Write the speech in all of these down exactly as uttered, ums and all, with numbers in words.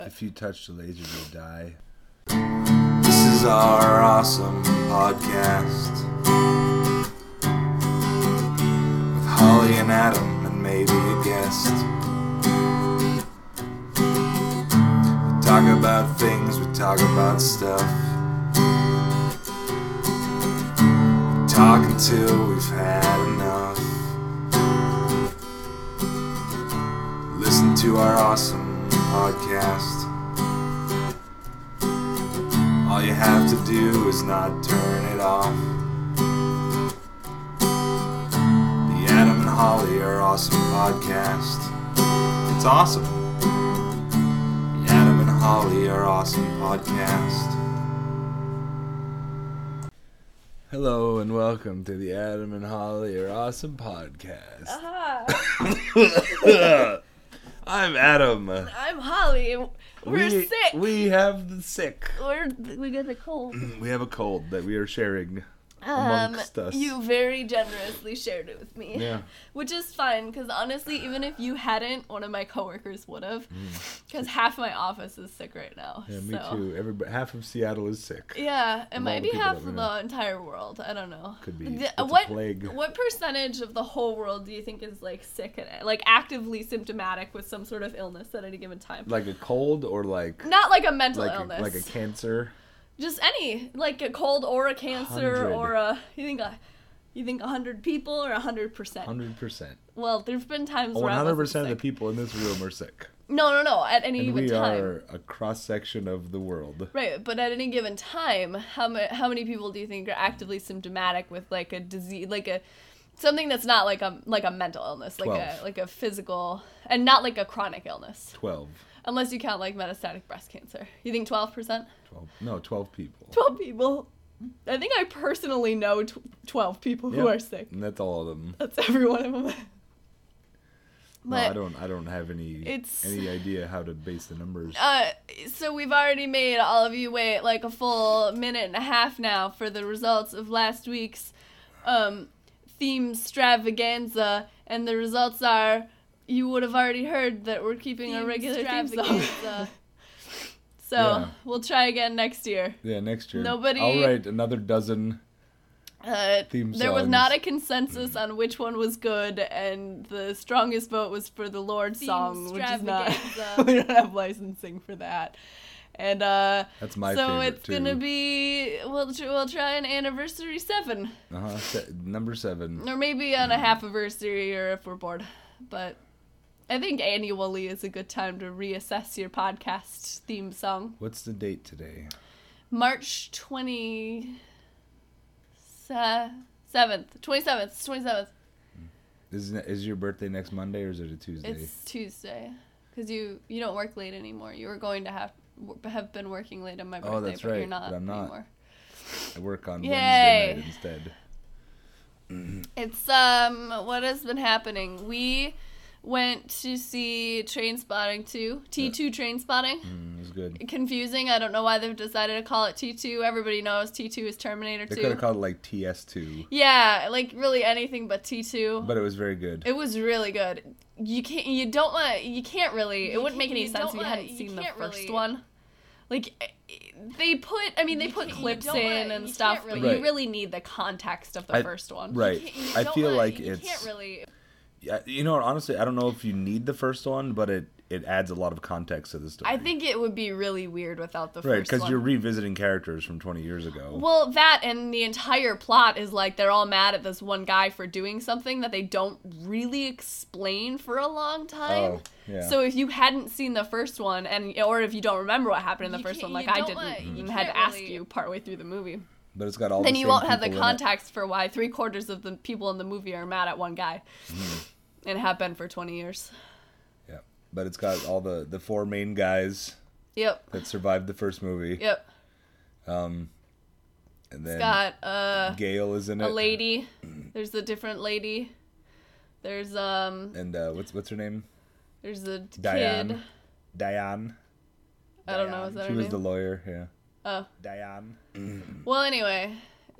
If you touch the laser, you'll die. This is our awesome podcast with Holly and Adam and maybe a guest. We talk about things, we talk about stuff. We talk until we've had enough. Listen to our awesome podcast. All you have to do is not turn it off. The Adam and Holly are awesome podcast. It's awesome. The Adam and Holly are awesome podcast. Hello and welcome to the Adam and Holly are awesome podcast. Uh-huh. I'm Adam. I'm Holly. We're we, sick. We have the sick. We're we got a cold. We have a cold that we are sharing Um, amongst us. you very generously shared it with me. Yeah. Which is fine, because honestly, even if you hadn't, one of my coworkers would have. Because half my office is sick right now. Yeah, me so. too. Everybody, half of Seattle is sick. Yeah, it Of all might the be people half that we of know. the entire world. I don't know. Could be. The- It's a what plague. what percentage of the whole world do you think is like sick and like actively symptomatic with some sort of illness at any given time? Like a cold or like Not like a mental like a, illness. like a cancer. Just any, like a cold or a cancer Hundred. or a you think a you think a hundred people or a hundred percent. Hundred percent. Well, there's been times One where I hundred wasn't percent of the sick. people in this room are sick. No, no, no. At any And given we time. are a cross section of the world. Right, but at any given time, how ma- how many people do you think are actively symptomatic with like a disease, like a something that's not like a like a mental illness, like Twelve. a like a physical, and not like a chronic illness, Twelve. unless you count like metastatic breast cancer. You think twelve percent? Twelve. No, twelve people. twelve people. I think I personally know tw- twelve people who Yep. are sick. And that's all of them. That's every one of them. No, But I don't. I don't have any it's- any idea how to base the numbers. Uh, so we've already made all of you wait like a full minute and a half now for the results of last week's um, theme stravaganza, and the results are you would have already heard that we're keeping a Theme regular theme song. stravaganza. So Yeah. we'll try again next year. Yeah, next year. Nobody- I'll write another dozen. Uh, Theme there was songs. not a consensus on which one was good, and the strongest vote was for the Lord Theme song, which is not. stravaganza. We don't have licensing for that. And uh, That's my so favorite it's too. gonna be we'll tr- we'll try an anniversary seven, Uh-huh. Se- number seven. or maybe on a half anniversary, or if we're bored. But I think annually is a good time to reassess your podcast theme song. What's the date today? March twenty seventh, twenty seventh, twenty seventh. Is is your birthday next Monday or is it a Tuesday? It's Tuesday, because you you don't work late anymore. You were going to have have been working late on my birthday, Oh, that's but you're right, not, but I'm not. anymore. I work on Yay. Wednesday night instead. It's um what has been happening. We went to see Trainspotting two, T two Trainspotting. Mm, it was good. Confusing. I don't know why they've decided to call it T two. Everybody knows T two is Terminator They two. could have called it like T S two, Yeah, like really anything but T two. but it was very good. It was really good. You can't. You don't want. You can't really. It You wouldn't make can't- any you sense don't if you wanna- hadn't you seen the can't first really- one. Like, eh, they put. I mean, they You put can't- you clips don't in wanna- and you stuff, can't but really- you really need the context of the I- first one. right. You can't- you I don't feel wanna- like you it's. can't really. Yeah, you know what? Honestly, I don't know if you need the first one, but it it adds a lot of context to the story. I think it would be really weird without the right first because one. you're revisiting characters from twenty years ago. Well, that and the entire plot is like they're all mad at this one guy for doing something that they don't really explain for a long time. Oh, yeah. So if you hadn't seen the first one, and or if you don't remember what happened in the You first can't- one, like you I don't didn't, wanna- you and had to can't ask really- you partway through the movie, but it's got all. then the you same won't have the people in it. context for why three quarters of the people in the movie are mad at one guy, and have been for twenty years. Yeah, but it's got all the the four main guys Yep. that survived the first movie. Yep. Um, and then It's got uh, Gail is in it. a lady. There's a different lady. There's um. And uh, what's what's her name? There's a Diane. kid. Diane. I don't know. Is that She her was name? the lawyer. Yeah. Oh. Diane. Well, anyway,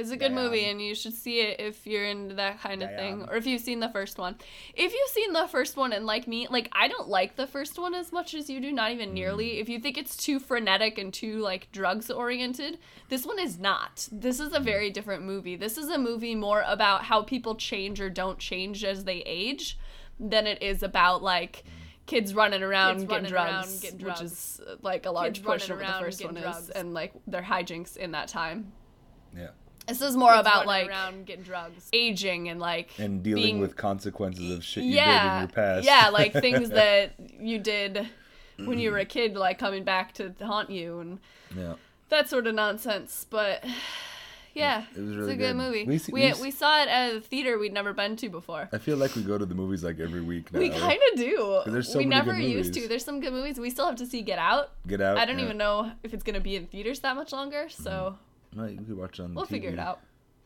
It's a good Diane. movie, and you should see it if you're into that kind of thing, Diane. or if you've seen the first one. If you've seen the first one and like me, like I don't like the first one as much as you do, not even nearly. If you think it's too frenetic and too like drugs oriented, this one is not. This is a very different movie. This is a movie more about how people change or don't change as they age than it is about like kids running around, Kids getting, running drugs, around, getting drugs, which is uh, like a large Kids portion of running what the around, first one getting is, drugs. and like their hijinks in that time. Yeah. This is more Kids about running like around, getting drugs, aging, and like And dealing being, with consequences of shit you yeah, did in your past. yeah, like things that you did when you were a kid, like coming back to haunt you and Yeah. that sort of nonsense. But yeah, It was really it's a good, good. movie. We We see- we, we s- we saw it at a theater we'd never been to before. I feel like we go to the movies like every week now. We kind of do. there's so we many never good used movies. to. There's some good movies. We still have to see Get Out. Get Out. I don't yeah. even know if it's gonna be in theaters that much longer, so No, we could watch it on the we'll T V. figure it out.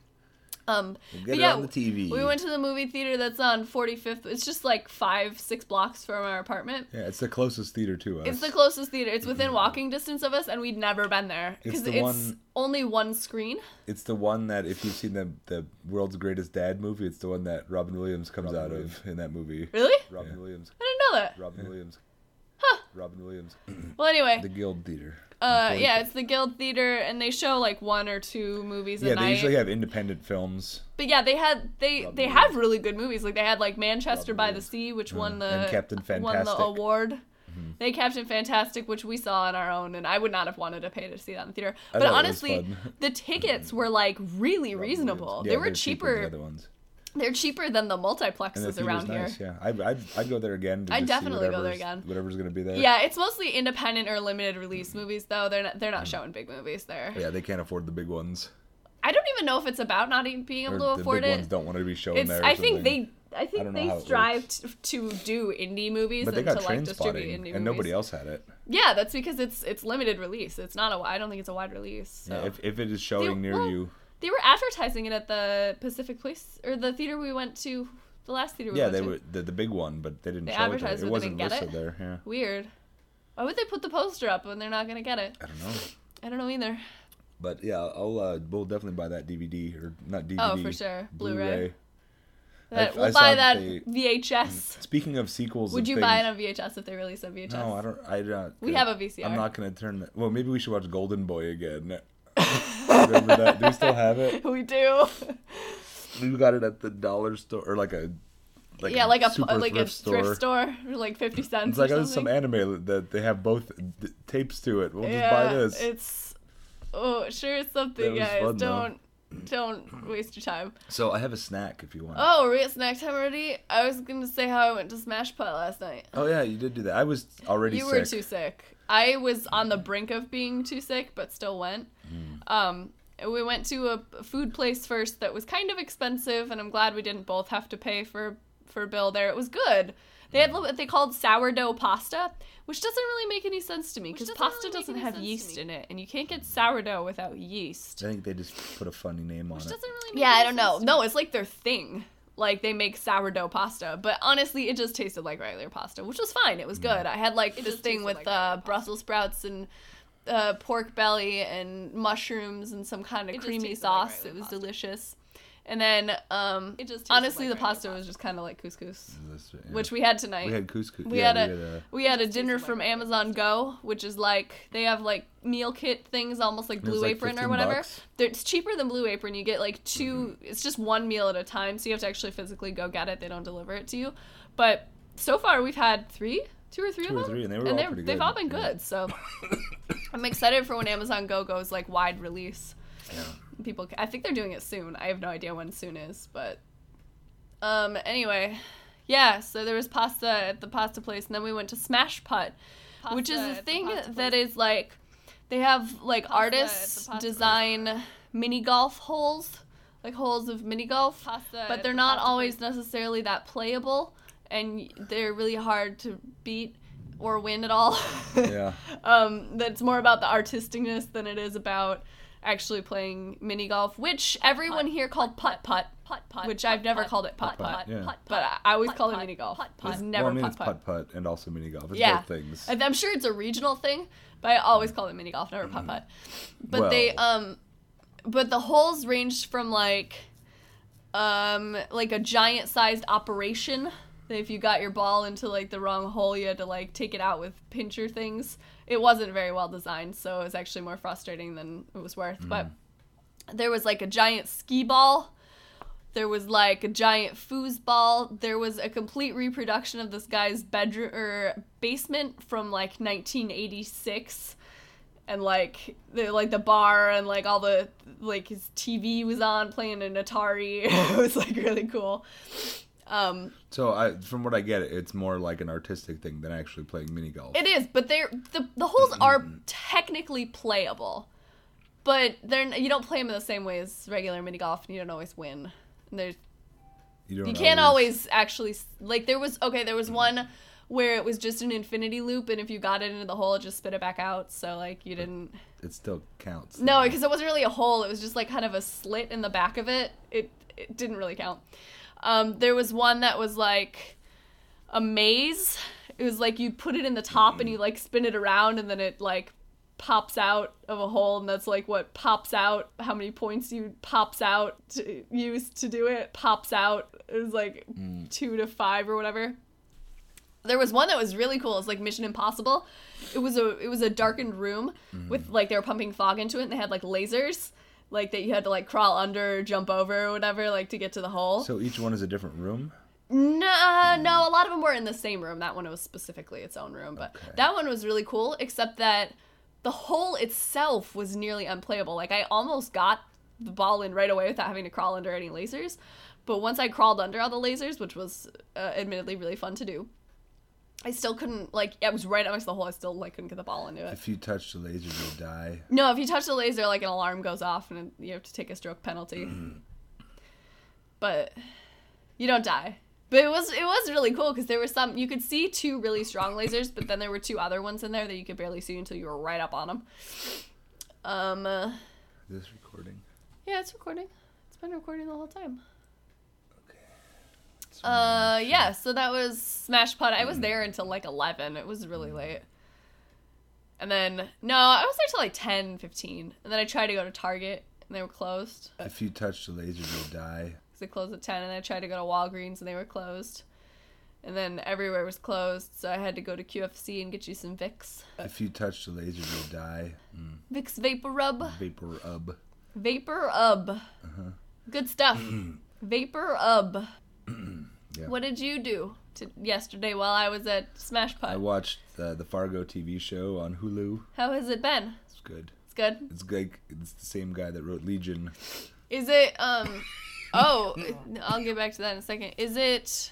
Um, We'll but get it yeah, on the T V. we went to the movie theater that's on forty-fifth. It's just like five, six blocks from our apartment. Yeah, it's the closest theater to us. It's the closest theater. It's within walking distance of us, and we'd never been there It's because the it's, one- only one screen. It's the one that if you've seen the the World's Greatest Dad movie, it's the one that Robin Williams comes Robin out Williams. of in that movie. Really? Robin Yeah. Williams. I didn't know that. Robin Williams. Huh. Robin Williams. Well, anyway, The Guild Theater. uh, yeah, it's the Guild Theater, and they show like one or two movies a Yeah, night. they usually have independent films. But yeah, they had they Robin they Williams. have really good movies. Like they had like Manchester Robin by the Williams. Sea, which won the And Captain won the Fantastic. award. They had Captain Fantastic, which we saw on our own, and I would not have wanted to pay to see that in the theater. I But thought it was honestly, fun. the tickets were like really Robin reasonable. Williams. They Yeah, were they're cheaper than cheaper. the other ones. They're cheaper than the And the multiplexes theater's around nice, here. yeah. I'd, I'd, I'd go there again. To I'd just see definitely go there whatever's- again. Whatever's going to be there. Yeah, it's mostly independent or limited release movies, though. They're not they're not showing big movies there. Yeah, they can't afford the big ones. I don't even know if it's about not even being able Or to the afford big it. ones don't want to be shown It's. there. or I think something. they. I think don't know they how it strive works. t- to do indie movies But they and got to like distribute Trainspotting, indie and movies. nobody else had it. Yeah, that's because it's it's limited release. It's not a. I don't think it's a wide release. So. Yeah, if, if it is showing They- near well, you, They were advertising it at the Pacific Place or the theater we went to. The last theater we yeah, went they to. were the, the big one, but they didn't They show it there. advertised It it, but they wasn't didn't get listed it? there. Yeah, Weird. Why would they put the poster up when they're not gonna get it? I don't know. I don't know either. But yeah, I'll uh, we'll definitely buy that D V D or not D V D. Oh, for sure. Blu-ray. I- That, I we'll saw buy that that they- V H S. Speaking of sequels, Would of you things, buy it on V H S if they release a V H S? No, I don't. I don't. We have a V C R. I'm not gonna turn that. Well, maybe we should watch Golden Boy again. Remember that? Do we still have it? We do. We got it at the dollar store or like a. Like yeah, like a super like thrift a store. thrift store, for like fifty cents. It's like or oh, some something. anime that they have both d- tapes to it. We'll yeah, just buy this. It's oh sure it's something, That was guys. fun, though. don't don't waste your time. So I have a snack if you want. Oh, are we at snack time already? I was gonna say how I went to Smash Putt last night. Oh yeah, you did do that. I was already You sick. were too sick. I was on the brink of being too sick, but still went. Mm. Um, we went to a food place first that was kind of expensive, and I'm glad we didn't both have to pay for for a bill there. It was good. They had what they called sourdough pasta, which doesn't really make any sense to me because doesn't pasta really make doesn't any have sense to yeast me. Mm. in it, and you can't get sourdough without yeast. I think they just put a funny name on it. Doesn't really make yeah, I don't know. No, it's like their thing. Like they make sourdough pasta, but honestly, it just tasted like regular pasta, which was fine. It was good. I had like this thing with uh, Brussels sprouts and uh, pork belly and mushrooms and some kind of creamy sauce. It was delicious. And then, um, it just honestly, the pasta was just kind of like couscous, That's it, yeah. which we had tonight. We had couscous. We yeah, had a we had a, we had a dinner from Amazon Go, which is like they have like meal kit things, almost like it was Blue like Apron or fifteen whatever. bucks. They're, it's cheaper than Blue Apron. You get like two. It's just one meal at a time, so you have to actually physically go get it. They don't deliver it to you. But so far, we've had three, two or three Two or of them, three, and they were all they're- pretty they've good. all been Yeah. good. So I'm excited for when Amazon Go goes like wide release. Yeah. People, I think they're doing it soon. I have no idea when soon is, but um. Anyway, yeah. So there was pasta at the pasta place, and then we went to Smash Putt, which is a thing that is like they have like artists design mini golf holes, like holes of mini golf, but they're not always necessarily that playable, and they're really hard to beat or win at all. Yeah. um, that's more about the artisticness than it is about actually playing mini golf, which everyone here called putt putt, which I've never called it putt putt, yeah. but I I always called it mini golf. It was never well, I mean, putt it's putt. putt putt and also mini golf. It's Yeah. both things. And I'm sure it's a regional thing, but I always call it mini golf, never putt putt. But Well- they um but the holes ranged from like, um, like a giant-sized operation. If you got your ball into like the wrong hole, you had to like take it out with pincher things. It wasn't very well designed, so it was actually more frustrating than it was worth. Mm. But there was like a giant skee ball. There was like a giant foosball. There was a complete reproduction of this guy's bedroom or basement from like nineteen eighty-six, and like the like the bar and like all the like his T V was on playing an Atari. It was like really cool. Um, so I, from what I get, it's more like an artistic thing than actually playing mini golf. It is, but they're the the holes are technically playable, but they're you don't play them in the same way as regular mini golf, and you don't always win. And there's you, don't you can't always... always actually like there was okay there was one where it was just an infinity loop, and if you got it into the hole, it just spit it back out. So like you didn't. It still counts. No, because it wasn't really a hole. It was just like kind of a slit in the back of it. It it didn't really count. Um, there was one that was like a maze. It was like you put it in the top and you like spin it around, and then it like pops out of a hole, and that's like what pops out, how many points you pops out to use to do it. Pops out. It was like mm. two to five or whatever. There was one that was really cool. It was like Mission Impossible. It was a it was a darkened room mm. with like they were pumping fog into it, and they had like lasers. Like, that you had to, like, crawl under or jump over or whatever, like, to get to the hole. So each one is a different room? No, uh, no, a lot of them were in the same room. That one was specifically its own room. But okay. That one was really cool, except that the hole itself was nearly unplayable. Like, I almost got the ball in right away without having to crawl under any lasers. But once I crawled under all the lasers, which was uh, admittedly really fun to do, I still couldn't, like, I was right next to the hole. I still, like, couldn't get the ball into it. If you touch the laser, you'll die. No, if you touch the laser, like, an alarm goes off and you have to take a stroke penalty. But you don't die. But it was it was really cool because there were some, you could see two really strong lasers, but then there were two other ones in there that you could barely see until you were right up on them. Um, uh, Is this recording? Yeah, it's recording. It's been recording the whole time. Uh, yeah, so that was Smash Putt. I was there until, like, eleven. It was really late. And then, no, I was there till, like, ten, fifteen. And then I tried to go to Target, and they were closed. If you touch the laser, you'll die. Because they closed at ten, and then I tried to go to Walgreens, and they were closed. And then everywhere was closed, so I had to go to Q F C and get you some Vicks. If you touch the laser, you'll die. Mm. Vicks Vapor Rub. Vapor Ub. Vapor Ub. Uh-huh. Good stuff. Vapor Ub. Yeah. What did you do to yesterday while I was at Smash Putt? I watched uh, the Fargo T V show on Hulu. How has it been? It's good. It's good? It's like, it's the same guy that wrote Legion. Is it, um, oh, I'll get back to that in a second. Is it,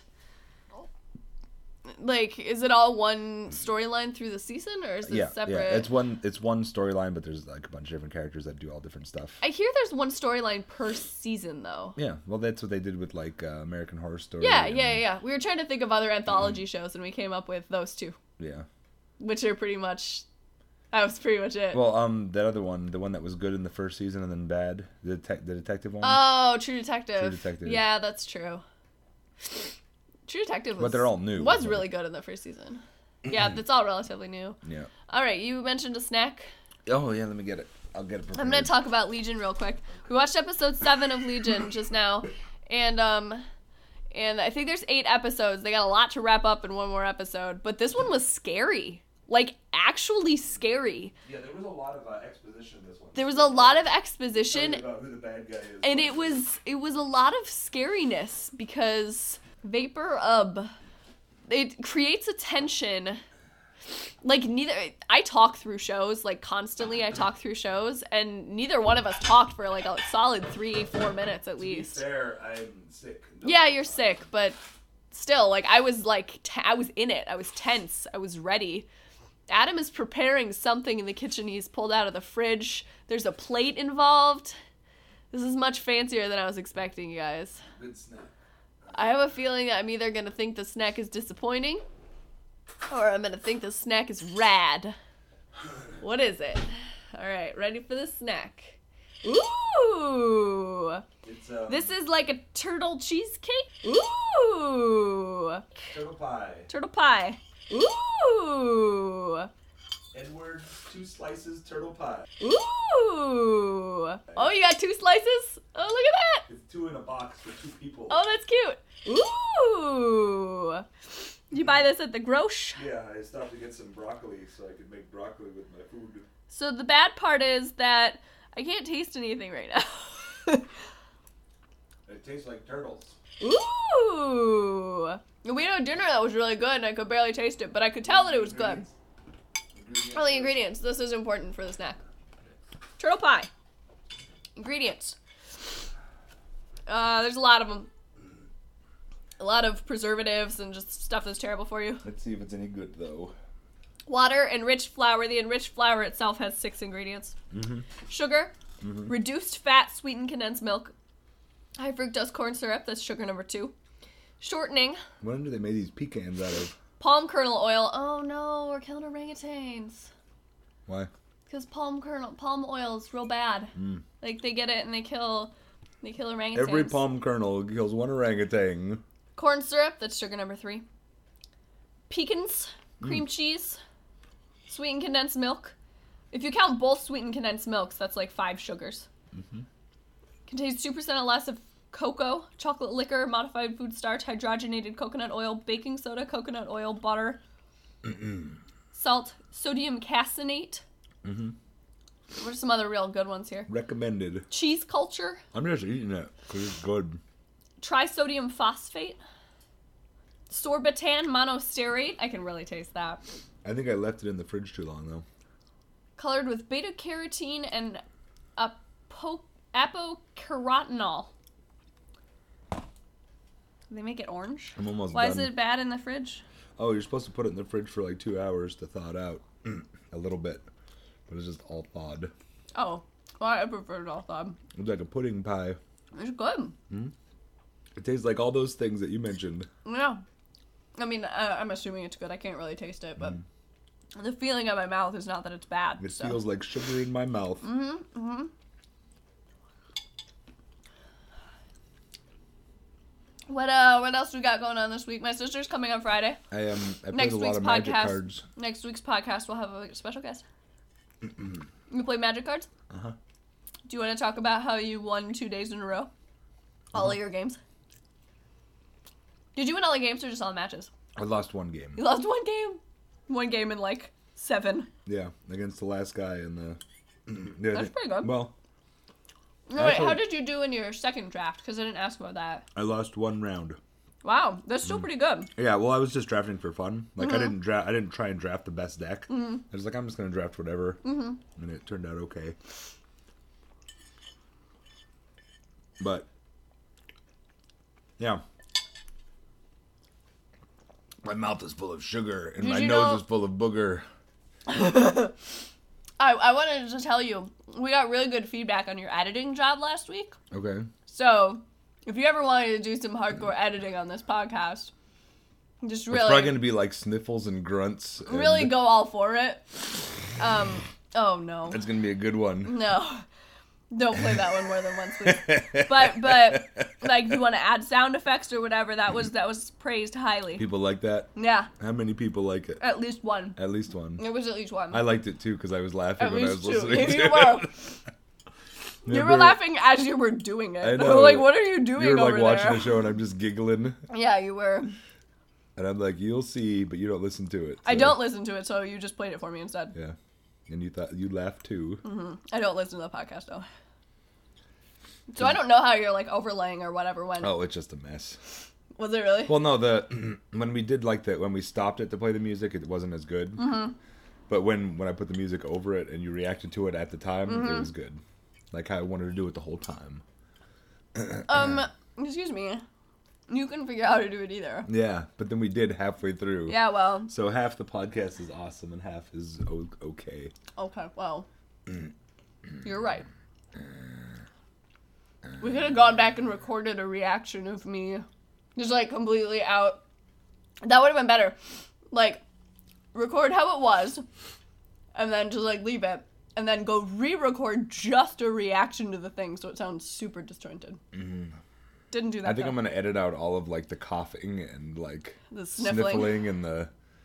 like, is it all one storyline through the season, or is it yeah, separate? Yeah, it's one, it's one storyline, but there's, like, a bunch of different characters that do all different stuff. I hear there's one storyline per season, though. Yeah, well, that's what they did with, like, uh, American Horror Story. Yeah, and... yeah, yeah. We were trying to think of other anthology mm-hmm. shows, and we came up with those two. Yeah. Which are pretty much, that was pretty much it. Well, um, that other one, the one that was good in the first season and then bad, the, te- the detective one. Oh, True Detective. True Detective. Yeah, that's true. True Detective was, but they're all new. was really good in the first season. Yeah, that's all relatively new. Yeah. All right, you mentioned a snack. Oh, yeah, let me get it. I'll get it prepared. I'm going to talk about Legion real quick. We watched episode seven of Legion just now, and um, and I think there's eight episodes. They got a lot to wrap up in one more episode, but this one was scary. Like, actually scary. Yeah, there was a lot of uh, exposition in this one. There was a lot of exposition. About who the bad guy is. And it was, it was a lot of scariness because... Vapor Ub. It creates a tension. Like, neither... I talk through shows, like, constantly I talk through shows, and neither one of us talked for, like, a solid three, four minutes at least. To be fair, I'm sick. No. Yeah, you're sick, but still, like, I was, like... T- I was in it. I was tense. I was ready. Adam is preparing something in the kitchen he's pulled out of the fridge. There's a plate involved. This is much fancier than I was expecting, you guys. Good snack. I have a feeling that I'm either going to think the snack is disappointing or I'm going to think the snack is rad. What is it? All right, ready for the snack. Ooh! It's, um, this is like a turtle cheesecake? Ooh! Turtle pie. Turtle pie. Ooh! Edward, two slices turtle pie. Ooh! Oh, you got two slices? Oh, look at that! It's two in a box for two people. Oh, that's cute. Ooh! Did you buy this at the Grosh? Yeah, I stopped to get some broccoli so I could make broccoli with my food. So the bad part is that I can't taste anything right now. It tastes like turtles. Ooh! We had a dinner that was really good and I could barely taste it, but I could tell that it was good. Ingredients. Oh, the ingredients. This is important for the snack. Turtle pie. Ingredients. Uh, there's a lot of them. A lot of preservatives and just stuff that's terrible for you. Let's see if it's any good, though. Water, enriched flour. The enriched flour itself has six ingredients. Mm-hmm. Sugar, Mm-hmm. reduced fat, sweetened condensed milk, high fructose corn syrup, that's sugar number two. Shortening, What do they make these pecans out of? palm kernel oil. Oh no, we're killing orangutans. Why? Because palm kernel, palm oil is real bad. Mm. Like they get it and they kill, they kill orangutans. Every palm kernel kills one orangutan. Corn syrup, that's sugar number three. Pecans, cream cheese, sweetened condensed milk. If you count both sweetened condensed milks, that's like five sugars. Mm-hmm. Contains two percent or less of cocoa, chocolate liquor, modified food starch, hydrogenated coconut oil, baking soda, coconut oil, butter, salt, sodium caseinate. Mm-hmm. What are some other real good ones here? Recommended. Cheese culture, I'm just eating it because it's good. trisodium phosphate, sorbitan monostearate. I can really taste that. I think I left it in the fridge too long, though. Colored with beta carotene and apo- apocarotinol. They make it orange? I'm almost Why done. is it bad in the fridge? Oh, you're supposed to put it in the fridge for like two hours to thaw it out. A little bit. But it's just all thawed. Oh, well, I prefer it all thawed. It's like a pudding pie. It's good. It tastes like all those things that you mentioned. Yeah. I mean, uh, I'm assuming it's good. I can't really taste it, but the feeling in my mouth is not that it's bad. It so. feels like sugar in my mouth. Mm-hmm, mm-hmm. What uh? What else we got going on this week? My sister's coming on Friday. I am. I played Next a lot week's of magic podcast. cards. Next week's podcast, we'll have a special guest. You play magic cards? Uh huh. Do you want to talk about how you won two days in a row? All of your games? Did you win all the games or just all the matches? I lost one game. You lost one game? One game in like seven. Yeah, against the last guy in the. Yeah, That's pretty good. Well, No, wait, Actually- how did you do in your second draft? Because I didn't ask about that. I lost one round. Wow, that's still pretty good. Yeah, well, I was just drafting for fun. Like Mm-hmm. I didn't draft. I didn't try and draft the best deck. I was like, I'm just gonna draft whatever, mm-hmm. and it turned out okay. But yeah, my mouth is full of sugar and Did my you nose know- is full of booger. I, I wanted to tell you, we got really good feedback on your editing job last week. Okay. So, if you ever wanted to do some hardcore editing on this podcast, just It's really, probably gonna be like sniffles and grunts. And really go all for it. Um, oh no. It's gonna be a good one. No. Don't play that one more than once, please. But, but, like, if you want to add sound effects or whatever, that was, that was praised highly. People like that. Yeah, How many people like it? at least one. At least one. It was at least one. I liked it too because I was laughing At when I was least two. listening to You it. were. You were Remember- laughing as you were doing it. I know. Like, what are you doing You were like over watching there? the show and I'm just giggling, Yeah, you were. and I'm like, "You'll see," but you don't listen to it. I so- don't listen to it, so you just played it for me instead. Yeah, and you thought you laughed too. Mm-hmm. I don't listen to the podcast though. So I don't know how you're like overlaying or whatever went. Oh, it's just a mess. Was it really? Well, no, the when we did like the when we stopped it to play the music, it wasn't as good. Mm-hmm. But when when I put the music over it and you reacted to it at the time, Mm-hmm. it was good. Like how I wanted to do it the whole time. um, excuse me. You couldn't figure out how to do it either. Yeah, but then we did halfway through. Yeah, well, So half the podcast is awesome and half is o- okay. okay, well. You're right. We could have gone back and recorded a reaction of me just like completely out. That would have been better. Like, record how it was and then just like leave it and then go re-record just a reaction to the thing so it sounds super disjointed. Mm-hmm. Didn't do that. I think though. I'm gonna edit out all of like the coughing and like The sniffling. sniffling and the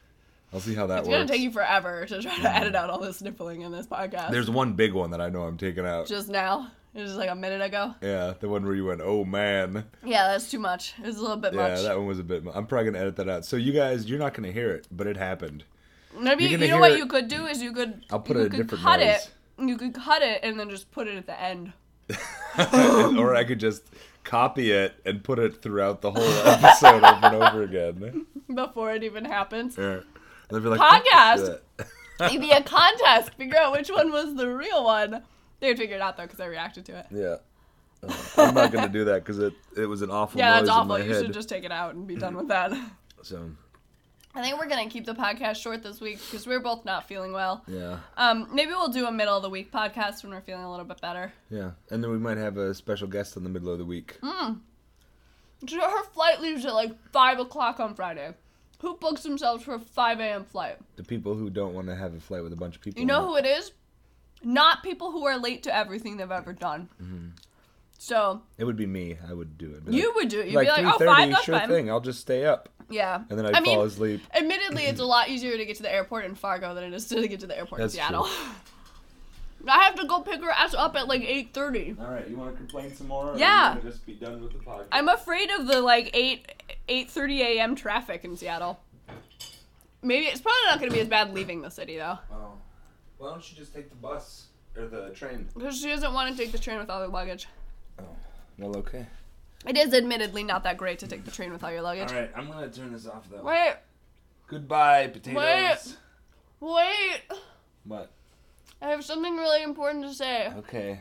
I'll see how that It's works. gonna take you forever to try to edit out all this sniffling in this podcast. There's one big one that I know I'm taking out. Just now. It was like a minute ago. Yeah, the one where you went, oh man. Yeah, that's too much. It was a little bit Yeah, much. that one was a bit. mu- I'm probably gonna edit that out. So you guys, you're not gonna hear it, but it happened. Maybe You're you gonna know hear what it- you could do is you could I'll put you a could different cut noise. it. You could cut it and then just put it at the end. Or I could just copy it and put it throughout the whole episode over and over again. Before it even happens. Yeah. They'll be like, Podcast. "What is Maybe a contest. Figure out which one was the real one. They would figure it out though because I reacted to it. that?" Yeah. Uh, I'm not gonna do that because it it was an awful Yeah, noise that's awful. in my You head. should just take it out and be done with that. So I think we're gonna keep the podcast short this week because we're both not feeling well. yeah, Um, maybe we'll do a middle of the week podcast when we're feeling a little bit better. yeah, and then we might have a special guest in the middle of the week. Mm. So her flight leaves at like five o'clock on Friday. Who books themselves for a five a.m. flight? The people who don't want to have a flight with a bunch of people. You know on who it is? Not people who are late to everything they've ever done. Mm-hmm. So it would be me. I would do it. Be you like, would do it. You'd like be like, oh, three five, thirty, that's sure fine. thing. I'll just stay up, Yeah. and then I'd I fall mean, asleep. admittedly, it's a lot easier to get to the airport in Fargo than it is to get to the airport That's in Seattle. I have to go pick her ass up at like eight thirty. All right, you want to complain some more? Yeah. Or you just be done with the podcast? I'm afraid of the like eight eight thirty a.m. traffic in Seattle. Maybe it's probably not going to be as bad leaving the city though, Oh. Why don't you just take the bus or the train? because she doesn't want to take the train with all her luggage. Oh, well, okay. It is admittedly not that great to take the train with all your luggage. All right, I'm gonna turn this off though. Wait, Goodbye, potatoes. Wait. wait! What? I have something really important to say. Okay.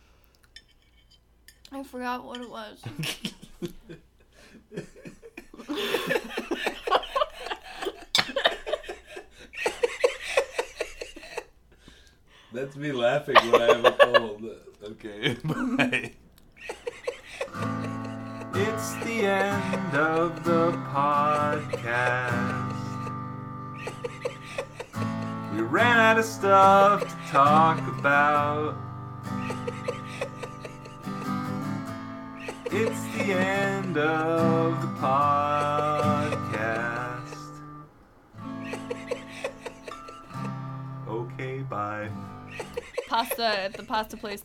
I forgot what it was. That's me laughing when I have a cold. Okay, bye. It's the end of the podcast. We ran out of stuff to talk about. It's the end of the podcast. Okay, bye. Pasta at the pasta place